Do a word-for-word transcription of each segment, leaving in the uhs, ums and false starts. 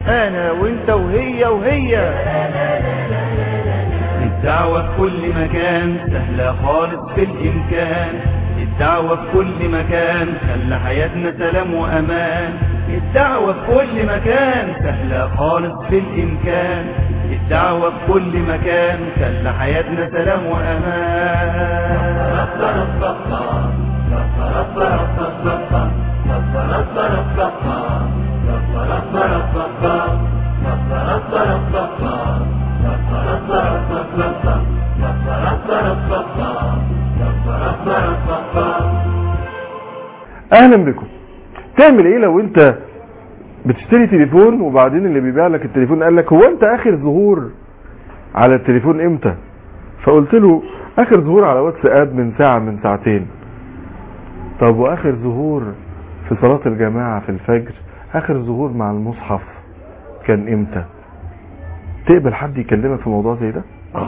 انا وانت وهي وهي. الدعوة في كل مكان سهلة خالص بالامكان، الدعوة في كل مكان خلى حياتنا سلام وامان. الدعوة في كل مكان سهلة خالص بالامكان، الدعوة في كل مكان خلى حياتنا سلام وامان. اهلا بكم. تعمل ايه لو انت بتشتري تليفون وبعدين اللي بيبيع لك التليفون قال لك هو انت اخر ظهور على التليفون امتى؟ فقلت له اخر ظهور على واتساب من ساعة من ساعتين. طب واخر ظهور في صلاة الجماعة في الفجر، اخر ظهور مع المصحف كان امتى؟ تقبل حد يكلمك في موضوع زي ده؟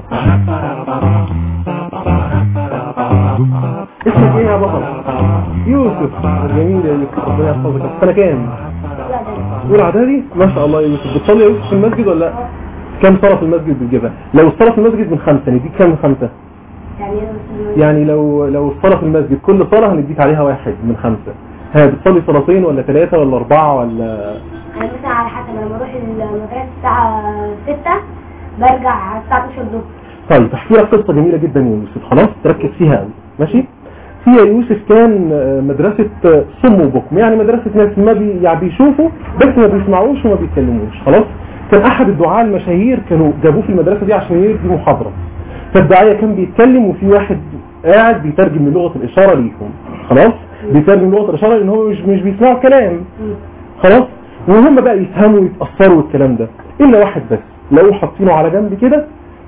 اسمك ايه يا بطل؟ يوسف. جميل يا يوسف، ربنا يحفظك. سنة كام؟ اولى اعدادي. ما شاء الله يا يوسف. بتصلي يا يوسف في المسجد ولا لا؟ كم صلاة في المسجد بتجيبها؟ لو الصلاة في المسجد من خمسة نديك كم من خمسة؟ يعني لو لو الصلاة في المسجد كل صلاة هنديك عليها واحد من خمسة. ها بتصلي صلاتين ولا ثلاثة ولا أربعة ولا؟ أنا مثلا على حسب، لما بروح المدرسة الساعة ستة برجع الساعة اتناشر الظهر. طيب احكي لك قصة جميلة جدا يا يوسف، خلاص تركز فيها قوي ماشي؟ في يا يوسف كان مدرسة صم وبكم، يعني مدرسة ناس ما بي يعني بيشوفوا بس ما بيسمعوش وما بيتكلموش، خلاص؟ كان احد الدعاة المشاهير كانوا جابوه في المدرسة دي عشان يدي محاضرة. فالداعية كان بيتكلم وفي واحد قاعد بيترجم من لغة الإشارة ليهم، خلاص؟ بيترجم من لغة الإشارة لأن هو مش مش بيسمعوا الكلام، خلاص؟ وهم بقى يفهموا ويتأثروا والكلام ده، إلا واحد بس لقوه حاطينه على جنب كده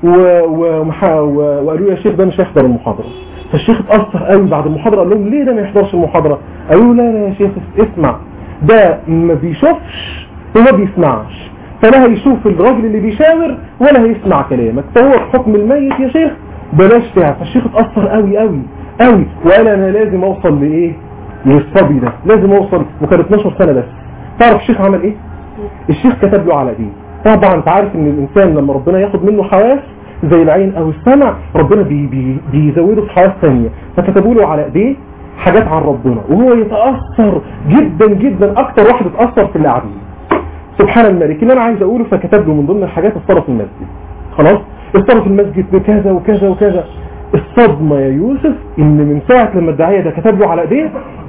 وقالوا يا شيخ ده مش هيحضر المحاضرة. فالشيخ اتأثر قوي بعد المحاضرة، قال لهم ليه ده ما يحضرش المحاضرة؟ قالوا لا لا يا شيخ اسمع، ده ما بيشوفش وما بيسمعش، فلا هيشوف الراجل اللي بيشاور ولا هيسمع كلامك، فهو حكم الميت يا شيخ بلاش تعب. فالشيخ اتأثر قوي قوي قوي وقال انا لازم اوصل لايه؟ للصبي ده لازم اوصل. وكان اتناشر سنة بس. تعرف الشيخ عمل ايه؟ الشيخ كتب له على ايديه. طبعا انت عارف ان الانسان لما ربنا ياخد منه حواس زي العين او السمع ربنا بي بي بيزوده في حواس ثانيه، فكتبوا له على ايديه حاجات عن ربنا وهو يتاثر جدا جدا، اكتر واحد اتاثر في اللي قاعدين. سبحان الملك. اللي انا عايز اقوله فكتب له من ضمن الحاجات الصلاه في المسجد، خلاص؟ الصلاه في المسجد بكذا وكذا وكذا. الصدمه يا يوسف ان من ساعه لما الداعيه ده كتب له على ايديه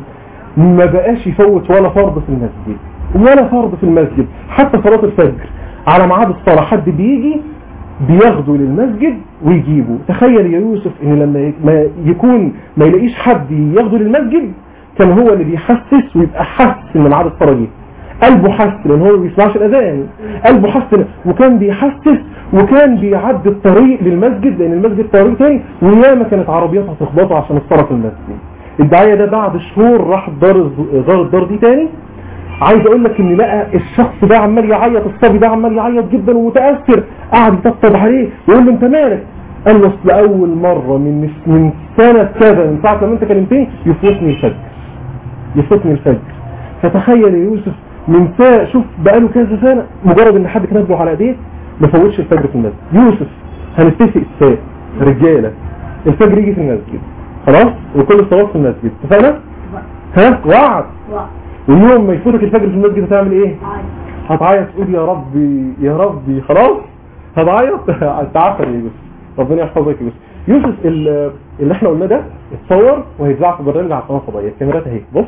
ما بقاش يفوت ولا فرض في المسجد ولا فرض في المسجد، حتى صلاه الفجر على ميعاد الصلاه حد بيجي بياخده للمسجد ويجيبه. تخيل يا يوسف ان لما ما يكون ما يلاقيش حد ياخده للمسجد كان هو اللي بيحسس ويبقى حس ان ميعاد الصلاه جه، قلبه حس لان هو ما بيسمعش الاذان، قلبه حس وكان بيحسس وكان بيعدي الطريق للمسجد لان المسجد طريق تاني وياما كانت عربيات هتخبطه عشان الصلاه في المسجد. الداعيه ده بعد شهور راح دار دار الدار دي تاني. عايز اقول لك ان لقى الشخص ده عمال يعيط، الصبي ده عمال يعيط جدا ومتاثر، قعد يطبطب عليه ويقول له انت مالك؟ قال له اصل اول مره من من سنه كذا من ساعه لما انت كلمتني يفوتني الفجر يفوتني الفجر. فتخيل يا يوسف من ساعه، شوف بقاله كذا سنه مجرد ان حد كتب له على ايديه ما فوتش الفجر في المسجد. يوسف هنتفق الساعه رجاله الفجر يجي في المسجد، خلاص؟ وكل الصلاه في المسجد، اتفقنا؟ ها وعد. واليوم ما يفوتك الفجر في المسجد هتعمل ايه؟ هتعيط تقول يا ربي يا ربي، خلاص هتعيط. تعافى يا يوسف، ربنا يحفظك يا يوسف. يوسف اللي احنا قلناه ده اتصور وهيتذاع في برنامج على القناه الفضائيه. الكاميرات اهي، بص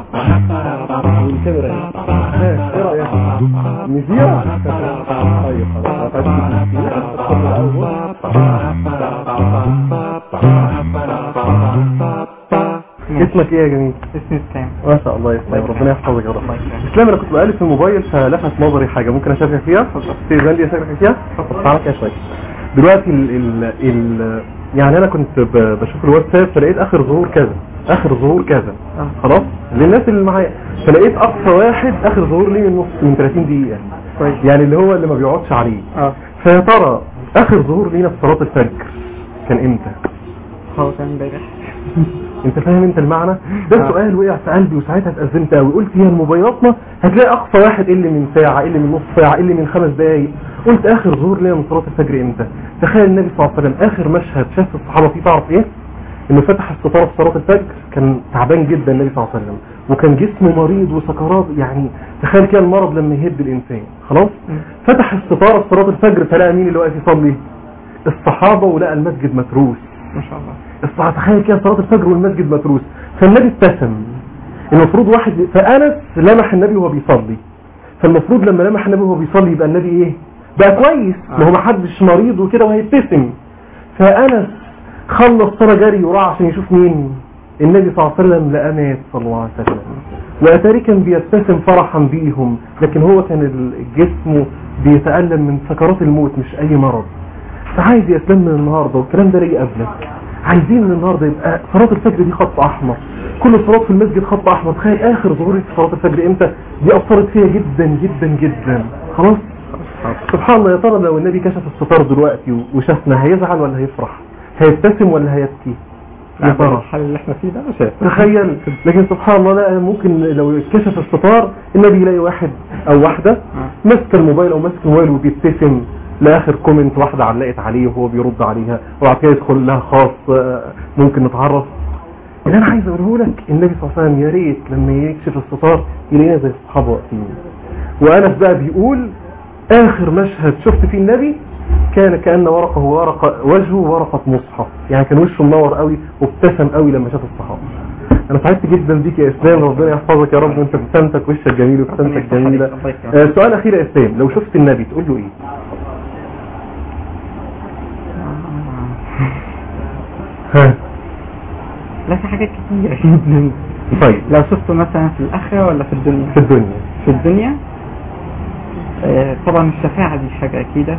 الكاميرا اهي. ايه رايك؟ نذيع؟ طيب خلاص. اسمك ايه يا جميل؟ اسمي اسلام. ما شاء الله يا اسلام، ربنا يحفظك يا رب. اسلام انا كنت بقلب في الموبايل فلفت نظري حاجه، ممكن اشاركك فيها؟ تقدر لي اشاركك فيها؟ تعالى كده شويه. دلوقتي ال ال ال يعني انا كنت بشوف الواتساب فلقيت اخر ظهور كذا اخر ظهور كذا خلاص للناس اللي معايا، فلقيت اقصى واحد اخر ظهور ليه من نص من ثلاثين دقيقه كويس، يعني اللي هو اللي ما بيقعدش عليه. اه فيا ترى اخر ظهور لينا في صلاه الفجر كان امتى؟ هو كان امبارح. انت فاهم انت المعنى ده؟ سؤال وقع في قلبي وساعتها اتأزمت قوي. قلت هي موبايلاتنا هتلاقي اقصى واحد اللي من ساعة، اللي من نص ساعة، اللي من خمس دقايق. قلت اخر ظهور ليا من صلاة الفجر امتى؟ تخيل النبي صلى الله عليه وسلم اخر مشهد شاف الصحابة فيه، تعرف ايه؟ انه فتح الستاره في صلاه الفجر، كان تعبان جدا النبي صلى الله عليه وسلم، وكان جسمه مريض وسكرات، يعني تخيل كده المرض لما يهد الانسان. خلاص فتح الستاره في صلاه الفجر فلقى مين اللي واقف يصلي؟ الصحابه، ولقى المسجد متروس ما شاء الله. الصحابه تخيل كده صلاه الفجر والمسجد متروس. فالنبي ابتسم. المفروض واحد فانس لمح النبي وهو بيصلي، فالمفروض لما لمح النبي وهو بيصلي يبقى النبي ايه؟ بقى كويس، ما هو ما حدش مريض وكده وهيبتسم. فانس خلص صلاة جري وراح عشان يشوف مين؟ النبي صلى الله عليه وسلم. لقى مات صلى الله عليه وسلم، واتاري كان بيبتسم فرحا بيهم، لكن هو كان جسمه بيتألم من سكرات الموت مش اي مرض. فعايز يا اسلام من النهارده، والكلام ده ليه قبلك، عايزين من النهارده يبقى صلاة الفجر دي خط احمر، كل الصلاة في المسجد خط احمر. تخيل اخر ظهوري في صلاة الفجر امتى؟ دي اثرت فيها جدا جدا جدا. خلاص سبحان الله. يا ترى لو النبي كشف الستار دلوقتي وشافنا هيزعل ولا هيفرح؟ هيبتسم ولا هيبكي؟ يا ترى الحل اللي احنا فيه ده مش تخيل. لكن سبحان الله لا، ممكن لو كشف الستار النبي يلاقي واحد او واحده ماسك الموبايل او ماسك الموبايل وبيبتسم لاخر كومنت واحده علقت عليه وهو بيرد عليها، وبعد كده يدخل لها خاص ممكن نتعرف. اللي انا عايز اقوله لك النبي صلى الله عليه وسلم يا ريت لما يكشف الستار يلاقينا زي الصحابه واقفين. وانس بقى بيقول اخر مشهد شفت فيه النبي كان كأن ورقه ورقة وجهه ورقة مصحف، يعني كان وشه منور قوي وابتسم قوي لما شاف الصحابة. انا سعدت جدا بيك يا اسلام، ربنا يحفظك يا رب، وانت ابتسامتك وشك جميل وابتسامتك جميلة. آه سؤال اخير يا اسلام، لو شفت النبي تقول له ايه؟ ها لا في حاجات كتير جدا. طيب لو شفته مثلا في الاخرة ولا في الدنيا؟ في الدنيا. في الدنيا آه طبعا الشفاعة دي حاجة اكيدة،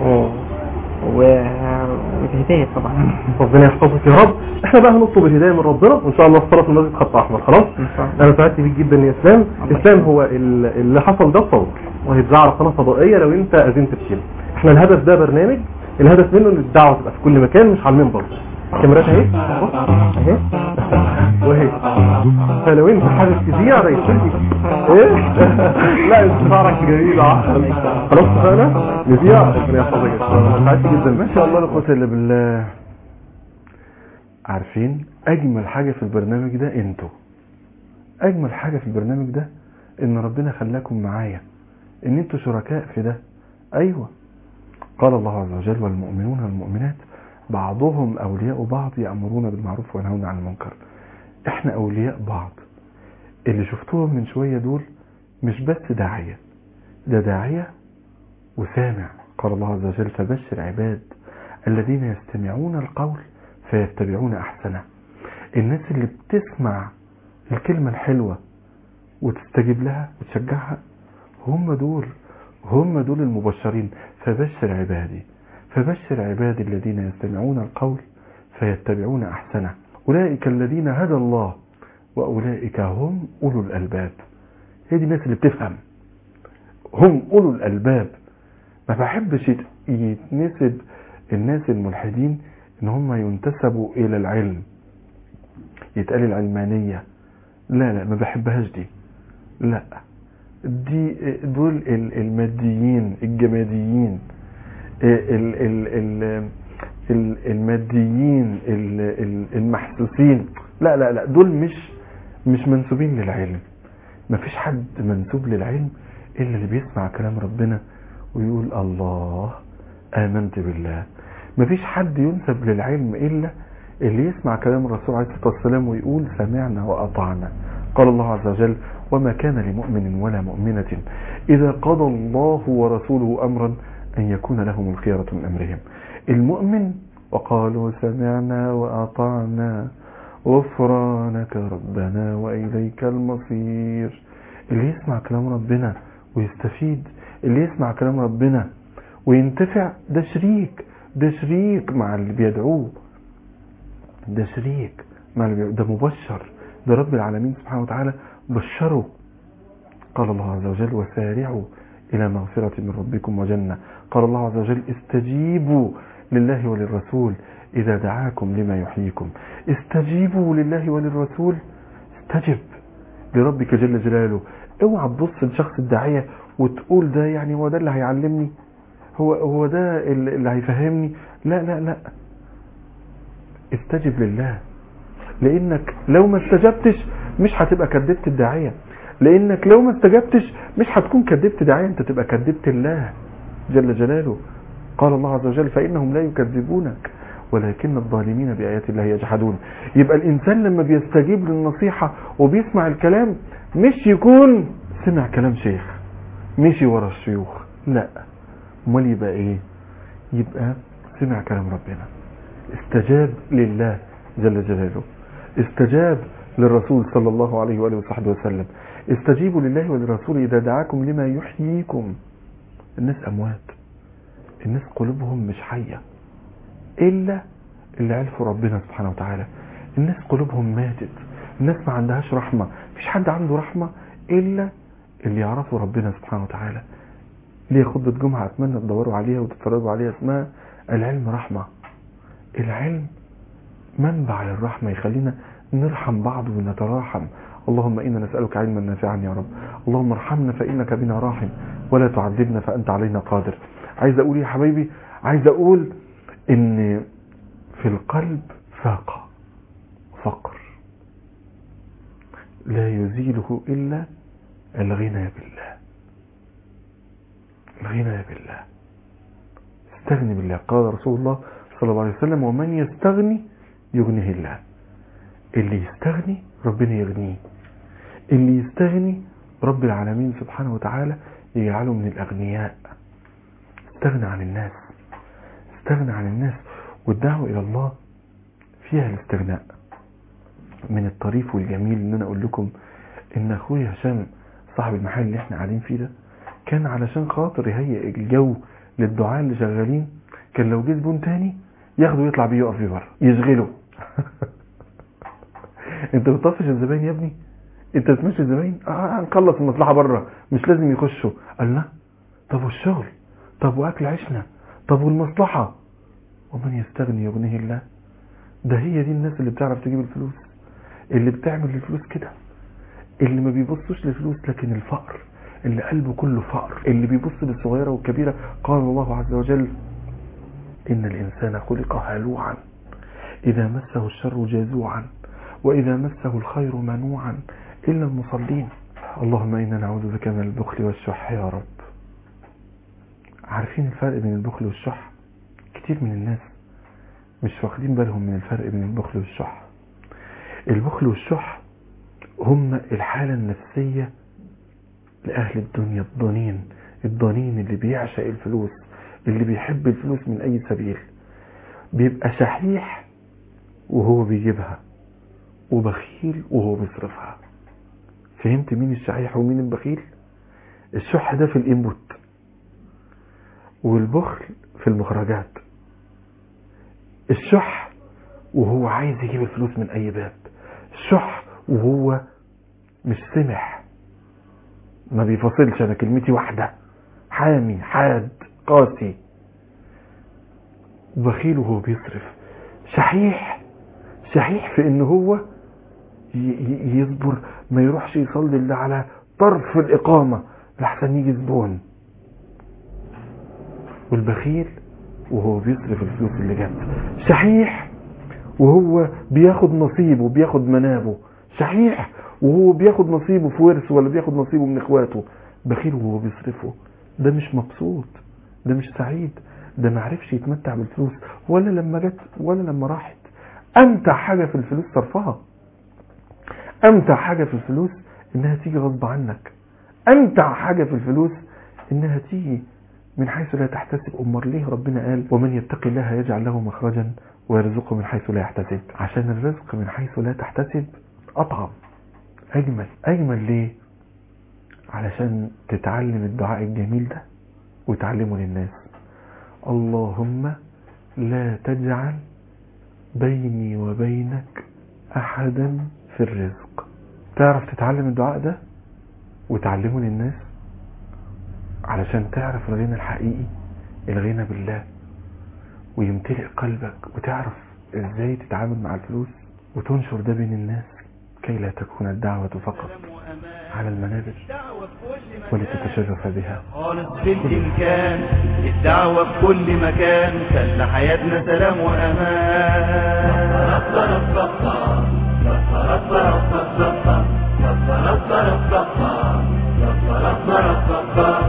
والهداية طبعا. ربنا يحفظك يا رب. احنا بقى هنطلب الهداية من ربنا وان شاء الله الصلاة في المسجد خط احمر. خلاص انا سعدت بيك جدا يا اسلام. اسلام هو اللي حصل ده صوت وهيتذاع على قناة فضائية لو انت اذنت بكده. احنا الهدف ده برنامج الهدف منه ان الدعوة تبقى في كل مكان مش على المنبر. الكاميرات اهي اهي وهي، فلو انت حابب تذيع ده يشتري ايه لا انتظارك جميل. خلاص اتفقنا نذيع. ربنا يحفظك يا اسلام، سعدت جدا. ما شاء الله لا قوه الا بالله. عارفين اجمل حاجه في البرنامج ده انتوا، اجمل حاجه في البرنامج ده ان ربنا خلاكم معايا، ان انتوا شركاء في ده. ايوه قال الله عز وجل والمؤمنون والمؤمنات بعضهم اولياء بعض يأمرون بالمعروف وينهون عن المنكر. احنا اولياء بعض. اللي شفتوهم من شوية دول مش بس داعية، ده داعية وسامع. قال الله عز وجل فبشر عباد الذين يستمعون القول فيتبعون احسنه. الناس اللي بتسمع الكلمة الحلوة وتستجيب لها وتشجعها هم دول هم دول المبشرين. فبشر عبادي فبشر عبادي الذين يستمعون القول فيتبعون احسنه اولئك الذين هدى الله واولئك هم اولو الالباب. هي دي الناس اللي بتفهم، هم اولو الالباب. ما بحبش يتنسب الناس الملحدين ان هم ينتسبوا الى العلم، يتقال العلمانية. لا لا ما بحبهاش دي. لا دي دول الماديين الجماديين ال ال ال الماديين المحسوسين. لا لا لا دول مش مش منسوبين للعلم. ما فيش حد منسوب للعلم الا اللي بيسمع كلام ربنا ويقول الله آمنت بالله. ما فيش حد ينسب للعلم الا اللي يسمع كلام الرسول عليه الصلاة والسلام ويقول سمعنا وأطعنا. قال الله عز وجل وما كان لمؤمن ولا مؤمنة إذا قضى الله ورسوله أمرا أن يكون لهم الخيرة من أمرهم. المؤمن وقالوا سمعنا وأطعنا غفرانك ربنا وإليك المصير. اللي يسمع كلام ربنا ويستفيد، اللي يسمع كلام ربنا وينتفع، ده شريك ده شريك مع اللي بيدعوه، ده شريك مع اللي بيدعوه، ده مبشر، ده رب العالمين سبحانه وتعالى بشره. قال الله عز وجل وسارعوا إلى مغفرة من ربكم وجنة. قال الله عز وجل استجيبوا لله وللرسول إذا دعاكم لما يحييكم استجيبوا لله وللرسول. استجب لربك جل جلاله. اوعى تبص لشخص الداعية وتقول ده يعني هو ده اللي هيعلمني، هو هو ده اللي هيفهمني. لا لا لا، استجب لله، لانك لو ما استجبتش مش هتبقى كذبت الداعية، لانك لو ما استجبتش مش هتكون كذبت داعية، انت تبقى كذبت الله جل جلاله. قال الله عز وجل فإنهم لا يكذبونك ولكن الظالمين بآيات الله يجحدون. يبقى الإنسان لما بيستجيب للنصيحة وبيسمع الكلام مش يكون سمع كلام شيخ مشي ورا الشيوخ، لا، امال يبقى ايه؟ يبقى سمع كلام ربنا، استجاب لله جل جلاله، استجاب للرسول صلى الله عليه وآله وصحبه وسلم. استجيبوا لله وللرسول إذا دعاكم لما يحييكم. الناس أموات، الناس قلوبهم مش حية إلا اللي عرفوا ربنا سبحانه وتعالى. الناس قلوبهم ماتت، الناس ما عندهاش رحمة، مفيش حد عنده رحمة إلا اللي يعرفوا ربنا سبحانه وتعالى. ليه خطبة جمعة أتمنى تدوروا عليها وتتفرجوا عليها، اسمها العلم رحمة. العلم منبع للرحمة، يخلينا نرحم بعض ونتراحم. اللهم إنا نسألك علما نافعا يا رب، اللهم ارحمنا فإنك بنا راحم ولا تعذبنا فأنت علينا قادر. عايز أقول يا حبايبي، عايز أقول إن في القلب فاقة فقر لا يزيله إلا الغنى بالله. الغنى بالله، استغني بالله. قال رسول الله صلى الله عليه وسلم ومن يستغني يغنيه الله. اللي يستغني ربنا يغنيه، اللي يستغني رب العالمين سبحانه وتعالى يجعله من الأغنياء. استغنى عن الناس، استغنى عن الناس. والدعوة إلى الله فيها الاستغناء. من الطريف والجميل ان انا اقول لكم ان اخوي هشام صاحب المحل اللي احنا قاعدين فيه ده كان علشان خاطر يهيئ الجو للدعاء اللي شغالين، كان لو جه زبون تاني ياخده ويطلع بيه يقف بيه بره يشغله. انت بتطفش الزباين يا ابني؟ انت بتمشي الزباين؟ اه نخلص المصلحه بره، مش لازم يخشوا. قال لا، طب والشغل؟ طب واكل عيشنا؟ طب والمصلحه؟ ومن يستغني يغنيه الله. ده هي دي الناس اللي بتعرف تجيب الفلوس، اللي بتعمل الفلوس كده، اللي ما بيبصوش للفلوس لكن الفقر، اللي قلبه كله فقر، اللي بيبص للصغيرة والكبيرة. قال الله عز وجل إن الإنسان خلق هلوعا إذا مسه الشر جازوعا وإذا مسه الخير منوعا إلا المصلين. اللهم إنا نعوذ بك من البخل والشح يا رب. عارفين الفرق بين البخل والشح؟ كتير من الناس مش واخدين بالهم من الفرق بين البخل والشح. البخل والشح هم الحالة النفسية لأهل الدنيا الضنين، الضنين اللي بيعشق الفلوس، اللي بيحب الفلوس من أي سبيل. بيبقى شحيح وهو بيجيبها وبخيل وهو بيصرفها. فهمت مين الشحيح ومين البخيل؟ الشح ده في الانبوت والبخل في المخرجات. الشح وهو عايز يجيب الفلوس من أي باب، الشح وهو مش سمح، ما بيفصلش، انا كلمتي واحدة، حامي حاد قاسي. بخيل وهو بيصرف. شحيح شحيح في ان هو يصبر ما يروحش يصلي اللي على طرف الإقامة لحسن يجي زبون. والبخيل وهو بيصرف الفلوس اللي جت. شحيح وهو بياخد نصيبه وبياخد منابه. شحيح وهو بياخد نصيبه في ورث ولا بياخد نصيبه من اخواته. بخيل وهو بيصرفه. ده مش مبسوط، ده مش سعيد، ده معرفش يتمتع بالفلوس ولا لما جت ولا لما راحت. امتع حاجة في الفلوس صرفها، امتع حاجة في الفلوس انها تيجي غصب عنك، امتع حاجة في الفلوس انها تيجي من حيث لا تحتسب. امر ليه ربنا قال ومن يتقي الله يجعل له مخرجا ويرزقه من حيث لا يحتسب؟ عشان الرزق من حيث لا تحتسب اطعم، اجمل. اجمل ليه؟ علشان تتعلم الدعاء الجميل ده وتعلمه للناس. اللهم لا تجعل بيني وبينك احدا في الرزق. تعرف تتعلم الدعاء ده وتعلمه للناس علشان تعرف الغنى الحقيقي، الغنى بالله. ويمتلئ قلبك وتعرف ازاي تتعامل مع الفلوس وتنشر ده بين الناس كي لا تكون الدعوة فقط على المنابر ولتتشرف بها. خالص بالإمكان الدعوة في كل مكان خلى حياتنا سلام وأمان.